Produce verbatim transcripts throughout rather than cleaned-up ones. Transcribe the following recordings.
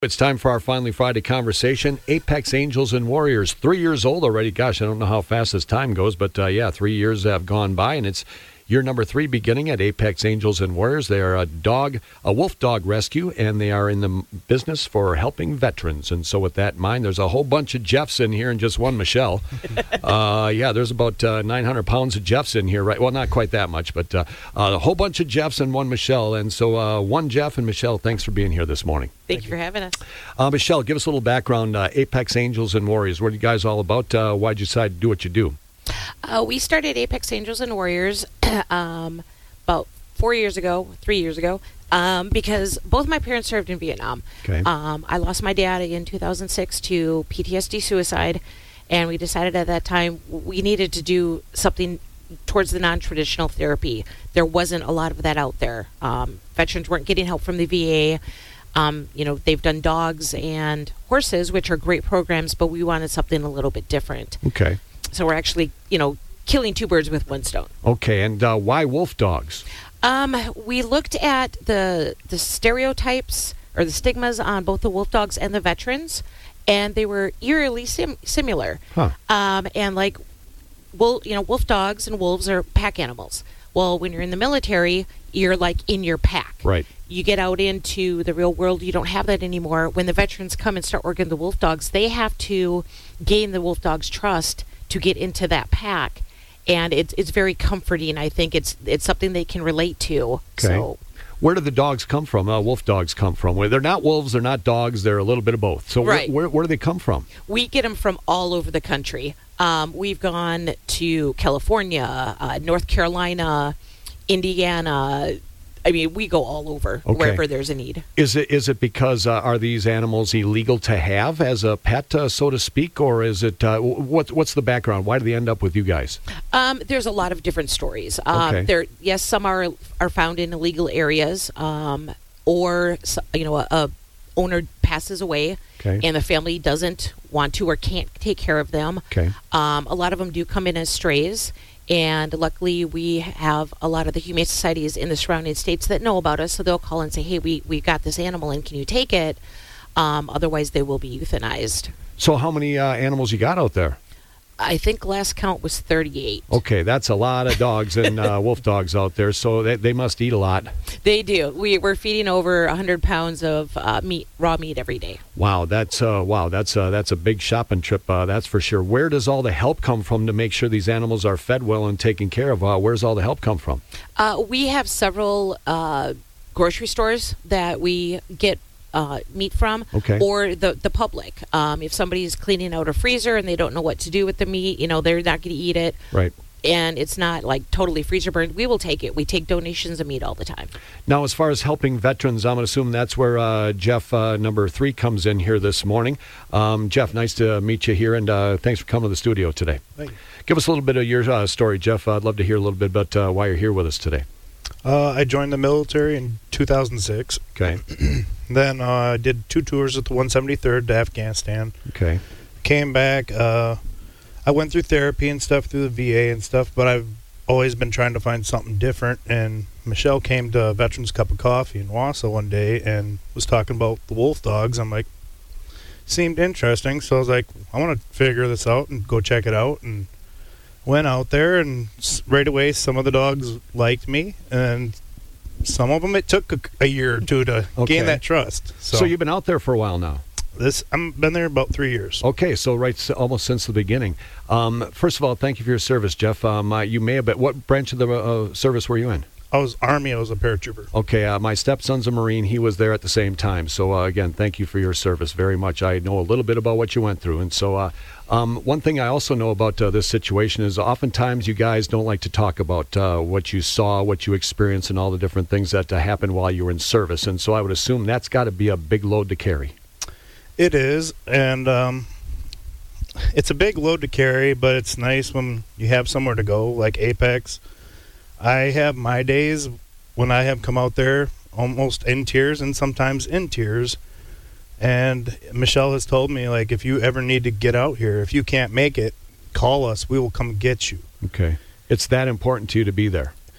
It's time for our Finally Friday conversation. Apex Angels and Warriors, three years old already. Gosh, I don't know how fast this time goes, but uh, yeah, three years have gone by, and it's year number three beginning at Apex Angels and Warriors. They are a dog, a wolf dog rescue, and they are in the business for helping veterans. And so with that in mind, there's a whole bunch of Jeffs in here and just one Michelle. uh, yeah, there's about uh, nine hundred pounds of Jeffs in here, right? Well, not quite that much, but uh, a whole bunch of Jeffs and one Michelle. And so uh, one Jeff and Michelle, thanks for being here this morning. Thank you for having us. Uh, Michelle, give us a little background. Uh, Apex Angels and Warriors, what are you guys all about? Uh, why'd you decide to do what you do? Uh, we started Apex Angels and Warriors um, about four years ago, three years ago, um, because both my parents served in Vietnam. Okay. Um, I lost my dad in two thousand six to P T S D suicide, and we decided at that time we needed to do something towards the non-traditional therapy. There wasn't a lot of that out there. Um, veterans weren't getting help from the V A. Um, you know, they've done dogs and horses, which are great programs, but we wanted something a little bit different. Okay. So we're actually, you know, killing two birds with one stone. Okay, and uh, why wolf dogs? Um, we looked at the the stereotypes or the stigmas on both the wolf dogs and the veterans, and they were eerily sim- similar. Huh. Um, and like, well, you know, wolf dogs and wolves are pack animals. Well, when you're in the military, you're like in your pack. Right. You get out into the real world, you don't have that anymore. When the veterans come and start working the wolf dogs, they have to gain the wolf dog's trust to get into that pack, and it's it's very comforting. I think it's it's something they can relate to. Okay. So, where do the dogs come from? Uh, wolf dogs come from? Well, they're not wolves, they're not dogs, they're a little bit of both. So right. where, where where do they come from? We get them from all over the country. Um, we've gone to California, uh, North Carolina, Indiana. I mean, we go all over, okay. wherever there's a need. Is it is it because uh, are these animals illegal to have as a pet, uh, so to speak, or is it uh, what what's the background? Why do they end up with you guys? Um, there's a lot of different stories. Um, okay. There, yes, some are are found in illegal areas, um, or you know, a, a owner passes away, okay. and the family doesn't want to or can't take care of them. Okay. Um, a lot of them do come in as strays. And luckily, we have a lot of the humane societies in the surrounding states that know about us, so they'll call and say, hey, we, we got this animal, and can you take it? Um, otherwise, they will be euthanized. So how many uh, animals you got out there? I think last count was thirty-eight. Okay, that's a lot of dogs and uh, wolf dogs out there, so they, they must eat a lot. They do. We, we're feeding over one hundred pounds of uh, meat, raw meat every day. Wow, that's uh, wow, that's uh, that's a big shopping trip, uh, that's for sure. Where does all the help come from to make sure these animals are fed well and taken care of? Uh, where's all the help come from? Uh, we have several uh, grocery stores that we get Uh, meat from, okay. or the the public. Um, if somebody's cleaning out a freezer and they don't know what to do with the meat, you know, they're not going to eat it. Right. And it's not like totally freezer burned. We will take it. We take donations of meat all the time. Now, as far as helping veterans, I'm going to assume that's where uh, Jeff uh, number three comes in here this morning. Um, Jeff, nice to meet you here, and uh, thanks for coming to the studio today. Thank you. Give us a little bit of your uh, story, Jeff. I'd love to hear a little bit about uh, why you're here with us today. Uh, I joined the military in two thousand six. Okay. Then I uh, did two tours with the one seventy-third to Afghanistan. Okay. Came back. Uh, I went through therapy and stuff through the V A and stuff, but I've always been trying to find something different. And Michelle came to Veterans Cup of Coffee in Wausau one day and was talking about the wolf dogs. I'm like, seemed interesting, so I was like, I want to figure this out and go check it out. And went out there, and right away some of the dogs liked me, and some of them it took a, a year or two to okay. gain that trust. So, so you've been out there for a while now? This I've been there about three years. Okay, so right, so almost since the beginning. Um, first of all, thank you for your service, Jeff. Um, uh, you may have been, what branch of the uh, service were you in? I was Army. I was a paratrooper. Okay, uh, my stepson's a Marine. He was there at the same time. So, uh, again, thank you for your service very much. I know a little bit about what you went through. And so uh, um, one thing I also know about uh, this situation is oftentimes you guys don't like to talk about uh, what you saw, what you experienced, and all the different things that uh, happened while you were in service. And so I would assume that's got to be a big load to carry. It is, and um, it's a big load to carry, but it's nice when you have somewhere to go, like Apex. I have my days when I have come out there almost in tears and sometimes in tears. And Michelle has told me, like, if you ever need to get out here, if you can't make it, call us. We will come get you. Okay. It's that important to you to be there.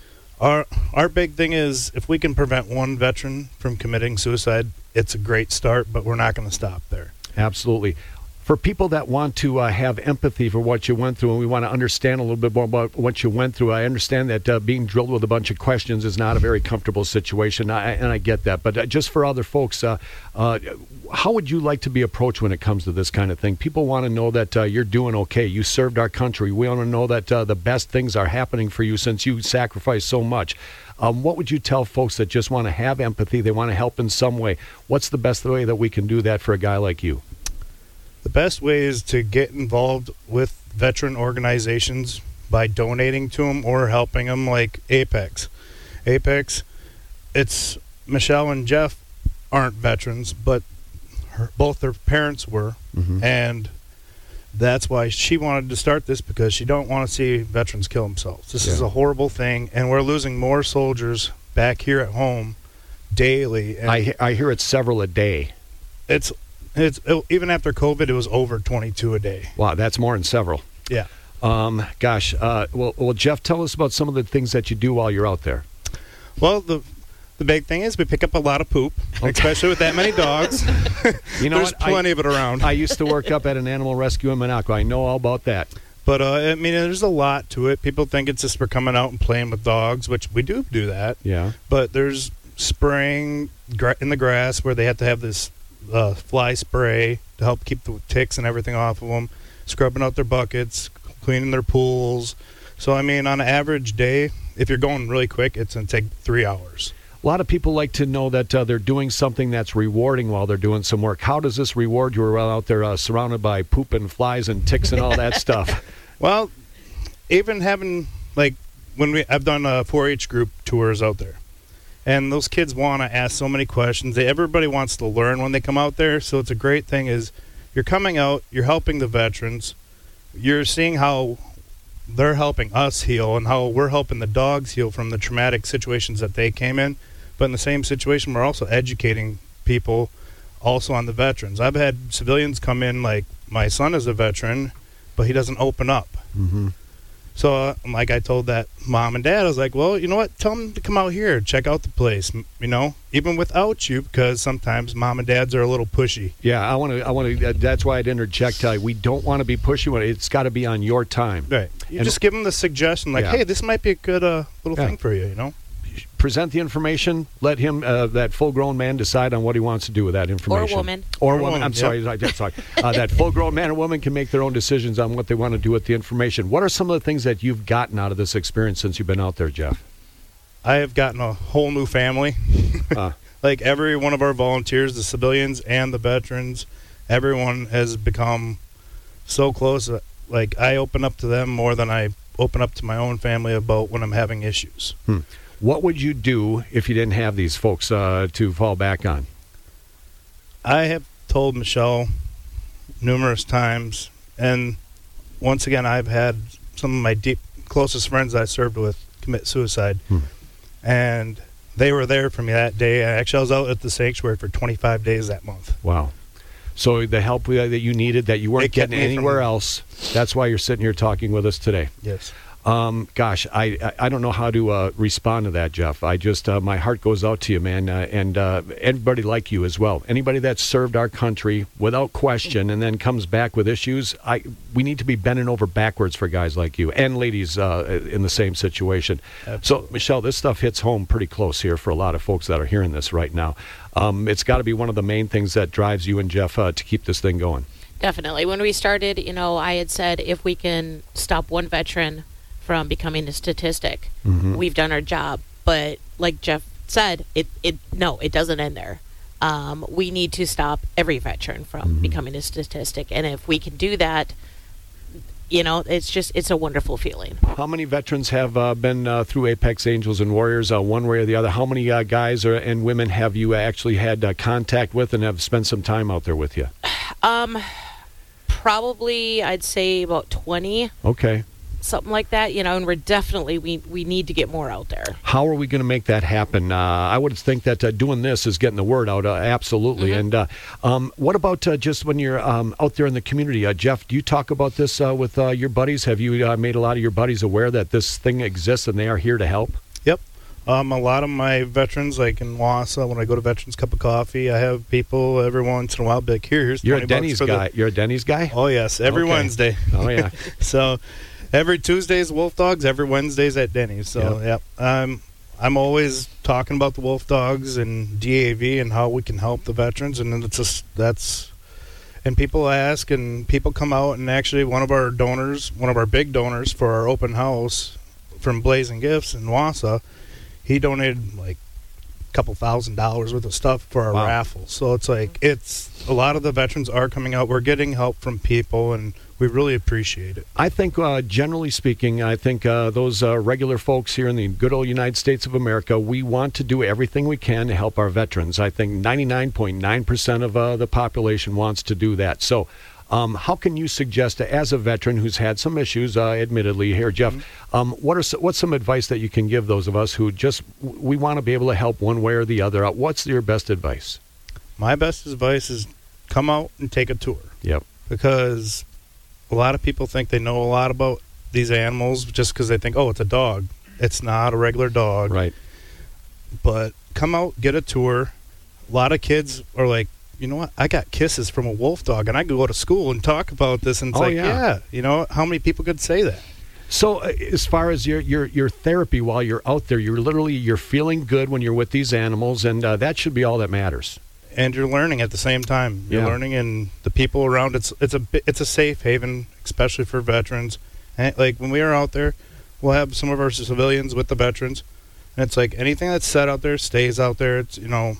Our our big thing is if we can prevent one veteran from committing suicide, it's a great start, but we're not going to stop there. Absolutely. For people that want to uh, have empathy for what you went through, and we want to understand a little bit more about what you went through, I understand that uh, being drilled with a bunch of questions is not a very comfortable situation, I, and I get that. But uh, just for other folks, uh, uh, how would you like to be approached when it comes to this kind of thing? People want to know that uh, you're doing okay. You served our country. We want to know that uh, the best things are happening for you since you sacrificed so much. Um, what would you tell folks that just want to have empathy, they want to help in some way? What's the best way that we can do that for a guy like you? The best way is to get involved with veteran organizations by donating to them or helping them, like Apex. Apex, it's Michelle and Jeff aren't veterans, but her, both their parents were, Mm-hmm. and that's why she wanted to start this, because she don't want to see veterans kill themselves. This Yeah. is a horrible thing, and we're losing more soldiers back here at home daily. And I, he- I hear it's several a day. it's it's it, even after COVID, it was over twenty-two a day. Wow, that's more than several. Yeah. Um, gosh, uh, well, well, Jeff, tell us about some of the things that you do while you're out there. Well, the the big thing is we pick up a lot of poop, especially with that many dogs. You know There's what? plenty I, of it around. I used to work up at an animal rescue in Minocqua. I know all about that. But, uh, I mean, there's a lot to it. People think it's just for coming out and playing with dogs, which we do do that. Yeah. But there's spraying gra- in the grass where they have to have this uh, fly spray to help keep the ticks and everything off of them, scrubbing out their buckets, cleaning their pools. So, I mean, on an average day, if you're going really quick, it's going to take three hours. A lot of people like to know that uh, they're doing something that's rewarding while they're doing some work. How does this reward you while out there uh, surrounded by poop and flies and ticks and all that stuff? Well, even having, like, when we I've done uh, four H group tours out there, and those kids want to ask so many questions. They, everybody wants to learn when they come out there, so it's a great thing is you're coming out, you're helping the veterans, you're seeing how they're helping us heal and how we're helping the dogs heal from the traumatic situations that they came in. But in the same situation, we're also educating people also on the veterans. I've had civilians come in, like, my son is a veteran, but he doesn't open up. Mm-hmm. So, uh, like I told that mom and dad, I was like, well, you know what? Tell them to come out here, check out the place, m- you know, even without you, because sometimes mom and dads are a little pushy. Yeah, I want to. I want to. Uh, that's why I'd interject. Uh, we don't want to be pushy. It's got to be on your time. Right. You And- just give them the suggestion, like, Yeah. hey, this might be a good uh, little Yeah. thing for you, you know? Present the information. Let him, uh, that full-grown man, decide on what he wants to do with that information. woman. Or Or woman. woman, I'm yep. sorry. I- I'm sorry. Uh, that full-grown man or woman can make their own decisions on what they want to do with the information. What are some of the things that you've gotten out of this experience since you've been out there, Jeff? I have gotten a whole new family. Uh, Like, every one of our volunteers, the civilians and the veterans, everyone has become so close. that, Like, I open up to them more than I open up to my own family about when I'm having issues. what would you do if you didn't have these folks uh, to fall back on? I have told Michelle numerous times, and once again, I've had some of my deep closest friends that I served with commit suicide, Hmm. and they were there for me that day. Actually, I was out at the sanctuary for twenty-five days that month. Wow. So the help that you needed that you weren't It kept getting me from- anywhere else, that's why you're sitting here talking with us today. Yes. Um, gosh, I, I I don't know how to uh, respond to that, Jeff. I just, uh, my heart goes out to you, man, uh, and uh, everybody like you as well. Anybody that's served our country without question and then comes back with issues, I we need to be bending over backwards for guys like you and ladies uh, in the same situation. Absolutely. So, Michelle, this stuff hits home pretty close here for a lot of folks that are hearing this right now. Um, it's got to be one of the main things that drives you and Jeff uh, to keep this thing going. Definitely. When we started, you know, I had said if we can stop one veteran from becoming a statistic, Mhm. we've done our job. But like Jeff said, it, it no, it doesn't end there. Um, we need to stop every veteran from becoming a statistic. And if we can do that, you know, it's just, it's a wonderful feeling. How many veterans have uh, been uh, through Apex Angels and Warriors, uh, one way or the other? How many uh, guys or, and women have you actually had uh, contact with and have spent some time out there with you? Um, probably, I'd say about twenty, Okay. something like that, you know, and we're definitely, we, we need to get more out there. How are we going to make that happen? Uh, I would think that uh, doing this is getting the word out, uh, absolutely. Mhm. And uh, um, what about uh, just when you're um, out there in the community? Uh, Jeff, do you talk about this uh, with uh, your buddies? Have you uh, made a lot of your buddies aware that this thing exists and they are here to help? Yep. Um, a lot of my veterans, like in Wausau, when I go to Veterans Cup of Coffee, I have people every once in a while be like, here, here's You're a twenty bucks Denny's for the-" guy. You're a Denny's guy? Oh, yes, every Okay. Wednesday. Oh, yeah. So every Tuesday's Wolf Dogs, every Wednesday's at Denny's. So, Yep. yeah, um, I'm always talking about the Wolf Dogs and D A V and how we can help the veterans, and it's just, that's... And people ask, and people come out, and actually one of our donors, one of our big donors for our open house from Blazing Gifts in Wausau, he donated like a couple thousand dollars worth of stuff for our Wow. raffle. So it's like, it's a lot of the veterans are coming out. We're getting help from people, and we really appreciate it. I think, uh, generally speaking, I think uh, those uh, regular folks here in the good old United States of America, we want to do everything we can to help our veterans. I think ninety-nine point nine percent of uh, the population wants to do that. So um, how can you suggest, as a veteran who's had some issues, uh, admittedly here, Jeff, Mm-hmm. um, what are so, what's some advice that you can give those of us who just, we want to be able to help one way or the other? What's your best advice? My best advice is come out and take a tour, Yep. because a lot of people think they know a lot about these animals just because they think, oh, it's a dog. It's not a regular dog. Right. But come out, get a tour. A lot of kids are like, you know what? I got kisses from a wolf dog, and I could go to school and talk about this. And it's Oh, like, yeah. yeah, you know, how many people could say that? So uh, as far as your, your your therapy while you're out there, you're literally you're feeling good when you're with these animals, and uh, that should be all that matters. And you're learning at the same time. You're Yeah. learning, and the people around. It's it's a bi- it's a safe haven, especially for veterans. And like when we are out there, we'll have some of our civilians with the veterans, and it's like anything that's said out there stays out there. It's, you know,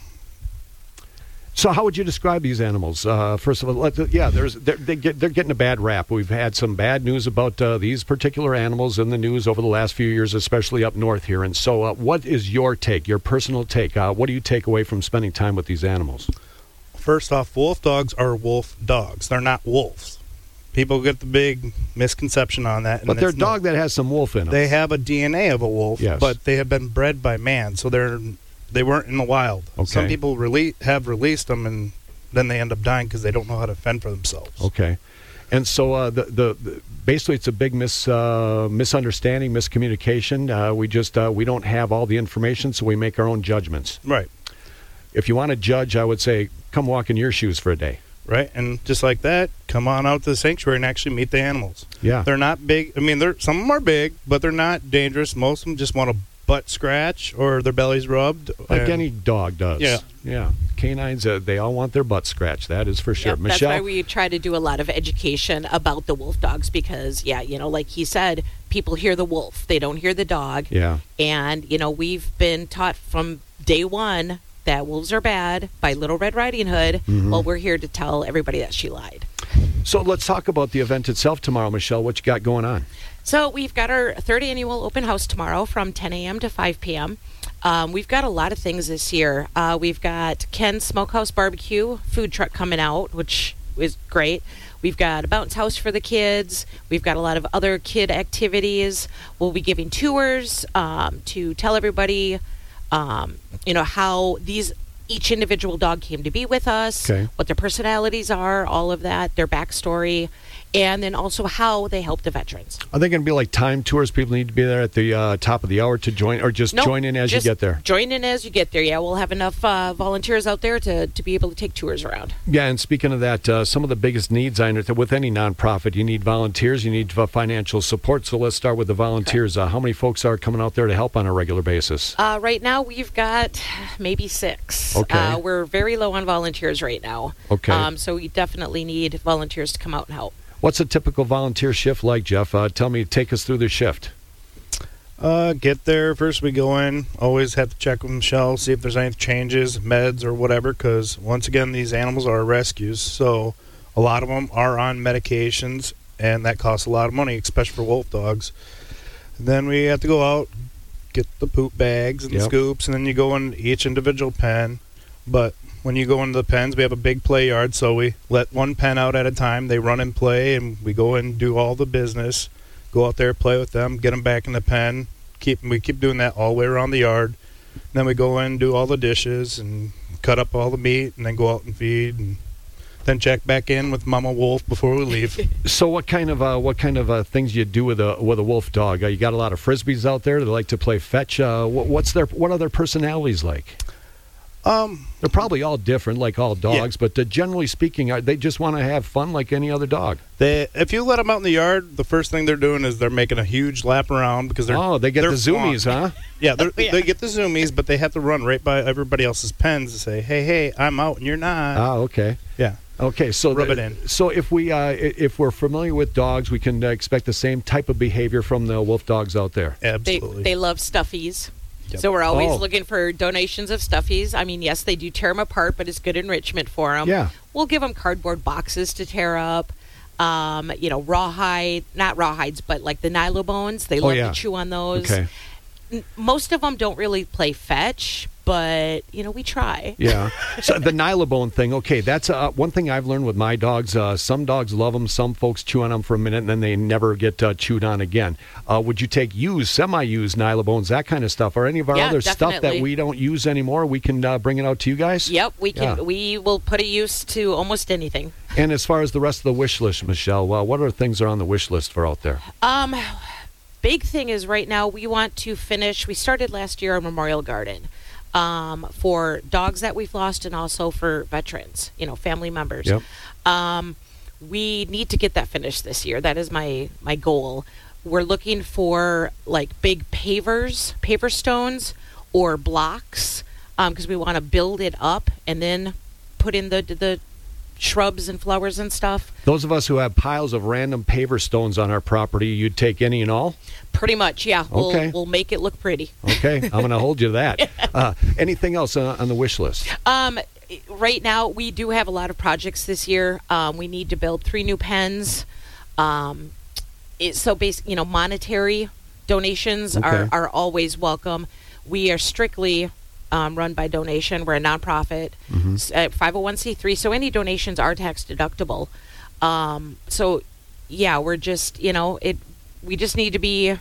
So how would you describe these animals? Uh, first of all, let, yeah, there's they're, they get, they're getting a bad rap. We've had some bad news about uh, these particular animals in the news over the last few years, especially up north here. And so uh, what is your take, your personal take? Uh, what do you take away from spending time with these animals? first off, wolf dogs are wolf dogs. They're not wolves. People get the big misconception on that. And But they're a it's not. dog that has some wolf in them. They have a D N A of a wolf, Yes. but they have been bred by man, so they're they weren't in the wild. Okay. Some people rele- have released them, and then they end up dying because they don't know how to fend for themselves. Okay. And so uh, the, the the basically it's a big mis uh, misunderstanding, miscommunication. Uh, we just uh, we don't have all the information, so we make our own judgments. Right, If you want to judge, I would say come walk in your shoes for a day. right, and just like that, come on out to the sanctuary and actually meet the animals. Yeah. They're not big. I mean, they're some of them are big, but they're not dangerous. Most of them just want a butt scratch or their bellies rubbed. Like and- any dog does. Yeah. Yeah. Canines, uh, they all want their butt scratched. That is for sure. Yep, that's Michelle? why we try to do a lot of education about the wolf dogs because, yeah, you know, like he said, people hear the wolf, they don't hear the dog. Yeah. And, you know, we've been taught from day one that wolves are bad by Little Red Riding Hood. Mhm. Well, we're here to tell everybody that she lied. So let's talk about the event itself tomorrow, Michelle. What you got going on? So we've got our third annual open house tomorrow from ten a.m. to five p.m. Um, we've got a lot of things this year. Uh, we've got Ken's Smokehouse Barbecue food truck coming out, which is great. We've got a bounce house for the kids. We've got a lot of other kid activities. We'll be giving tours um, to tell everybody, um, you know, how these each individual dog came to be with us, Okay. what their personalities are, all of that, their backstory, and then also how they help the veterans. Are they going to be like time tours? People need to be there at the uh, top of the hour to join, or just Nope, join in as just you get there? Join in as you get there. Yeah, we'll have enough uh, volunteers out there to, to be able to take tours around. Yeah, and speaking of that, uh, some of the biggest needs I understand with any nonprofit, you need volunteers, you need uh, financial support. So let's start with the volunteers. Uh, how many folks are coming out there to help on a regular basis? Uh, right now, we've got maybe six. Okay. Uh, we're very low on volunteers right now. Okay. Um, so we definitely need volunteers to come out and help. What's a typical volunteer shift like, Jeff? Uh, tell me, take us through the shift. Uh, get there. First we go in. Always have to check with Michelle, see if there's any changes, meds or whatever, because once again, these animals are rescues. So a lot of them are on medications, and that costs a lot of money, especially for wolf dogs. And then we have to go out, get the poop bags and Yep. the scoops, and then you go in each individual pen. But when you go into the pens, we have a big play yard, so we let one pen out at a time. They run and play, and we go and do all the business. Go out there, play with them, get them back in the pen. Keep we keep doing that all the way around the yard. Then we go in, do all the dishes, and cut up all the meat, and then go out and feed. And Then check back in with Mama Wolf before we leave. So what kind of uh, what kind of uh, things you do with a with a wolf dog? Uh, you got a lot of frisbees out there. They like to play fetch. Uh, what, what's their what are their personalities like? Um, They're probably all different, like all dogs. Yeah. But uh, generally speaking, are they just want to have fun like any other dog? they if you let them out in the yard, the first thing they're doing is they're making a huge lap around because they're Oh, they get they're the zoomies, fun. huh? Yeah, they're, Yeah. they get the zoomies, but they have to run right by everybody else's pens to say, "Hey, hey, I'm out and you're not." Ah, okay. Yeah. Okay, so Rub the- it in. So if we uh, i- if we're familiar with dogs, we can uh, expect the same type of behavior from the wolf dogs out there. They, Absolutely. they love stuffies. Yep. So we're always Oh. looking for donations of stuffies. I mean, yes, they do tear them apart, but it's good enrichment for them. Yeah. We'll give them cardboard boxes to tear up. Um, you know, rawhide, not rawhides, but like the nylobones. They Oh, love yeah. to chew on those. Okay. N- Most of them don't really play fetch, but, you know, we try. Yeah. So the nylabone thing, okay, that's uh, one thing I've learned with my dogs. Uh, some dogs love them. Some folks chew on them for a minute, and then they never get uh, chewed on again. Uh, would you take used, semi-used nylabones, that kind of stuff, or any of our Yeah, other stuff that definitely. we don't use anymore? We can uh, bring it out to you guys? Yep, we can. Yeah. We will put a use to almost anything. And as far as the rest of the wish list, Michelle, uh, what other things are on the wish list for out there? Um, big thing is right now we want to finish. We started last year a memorial garden um, for dogs that we've lost and also for veterans, you know, family members. Yep. Um, we need to get that finished this year. That is my my goal. We're looking for like big pavers, paver stones, or blocks because we want to build it up and then put in the the shrubs and flowers and stuff. Those of us who have piles of random paver stones on our property, you'd take any and all? Pretty much, yeah. We'll, Okay. we'll make it look pretty. Okay, I'm going to hold you to that. Uh, anything else uh, on the wish list? Um, right now, we do have a lot of projects this year. Um, we need to build three new pens. Um, it, so, basic, you know, monetary donations are, Okay. are always welcome. We are strictly um, run by donation. We're a nonprofit, Mm-hmm. s- uh, five oh one c three. So any donations are tax deductible. Um, so, yeah, we're just, you know, it. We just need to be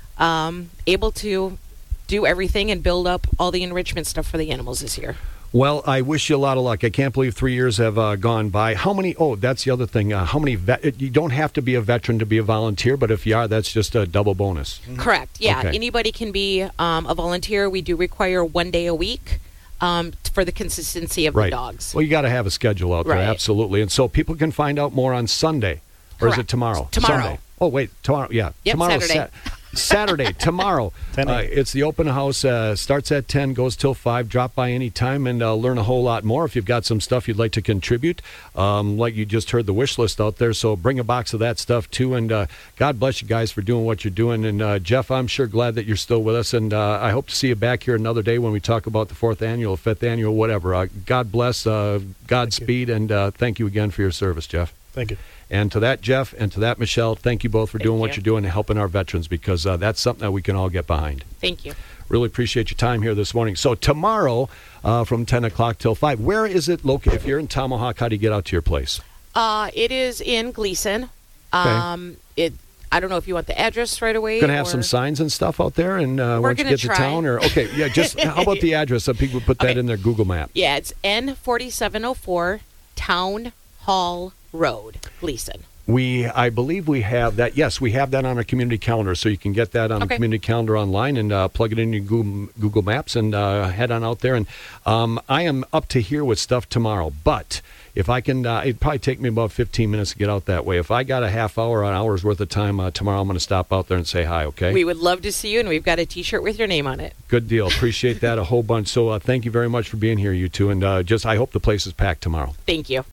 um, able to do everything and build up all the enrichment stuff for the animals this year. Well, I wish you a lot of luck. I can't believe three years have uh, gone by. How many? Oh, that's the other thing. Uh, how many? Vet, you don't have to be a veteran to be a volunteer, but if you are, that's just a double bonus. Correct. Yeah. Okay. Anybody can be um, a volunteer. We do require one day a week um, for the consistency of Right. the dogs. Well, you got to have a schedule out there, Right. absolutely. And so people can find out more on Sunday, or is it Correct. tomorrow? Tomorrow. Sunday. Oh, wait, tomorrow. Yeah, Yep, tomorrow. Saturday. Saturday, tomorrow. ten Uh, a.m. it's the open house. Uh, starts at ten, goes till five. Drop by any time and uh, learn a whole lot more if you've got some stuff you'd like to contribute. Um, like you just heard the wish list out there, so bring a box of that stuff too. And uh, God bless you guys for doing what you're doing. And uh, Jeff, I'm sure glad that you're still with us. And uh, I hope to see you back here another day when we talk about the fourth annual, fifth annual, whatever. Uh, God bless, uh, Godspeed, and uh, thank you again for your service, Jeff. Thank you. And to that, Jeff, and to that, Michelle, thank you both for doing what you. you're doing and helping our veterans, because uh, that's something that we can all get behind. Thank you. Really appreciate your time here this morning. So tomorrow uh, from ten o'clock till five, where is it located? If you're in Tomahawk, how do you get out to your place? Uh, it is in Gleason. Okay. Um, it. I don't know if you want the address right away. Going to have or- some signs and stuff out there, and uh, We're once you gonna get to try. town, or okay, yeah, just how about the address so people put that Okay. in their Google map? Yeah, it's N forty-seven oh four Town Hall Road, Gleason. We, I believe we have that. Yes, we have that on our community calendar, so you can get that on the Okay. community calendar online and uh, plug it in your Google, Google Maps and uh, head on out there. And um, I am up to here with stuff tomorrow, but if I can, uh, it'd probably take me about fifteen minutes to get out that way. If I got a half hour, an hour's worth of time uh, tomorrow, I'm going to stop out there and say hi. Okay. We would love to see you, and we've got a T-shirt with your name on it. Good deal. Appreciate that a whole bunch. So uh, thank you very much for being here, you two, and uh, just I hope the place is packed tomorrow. Thank you.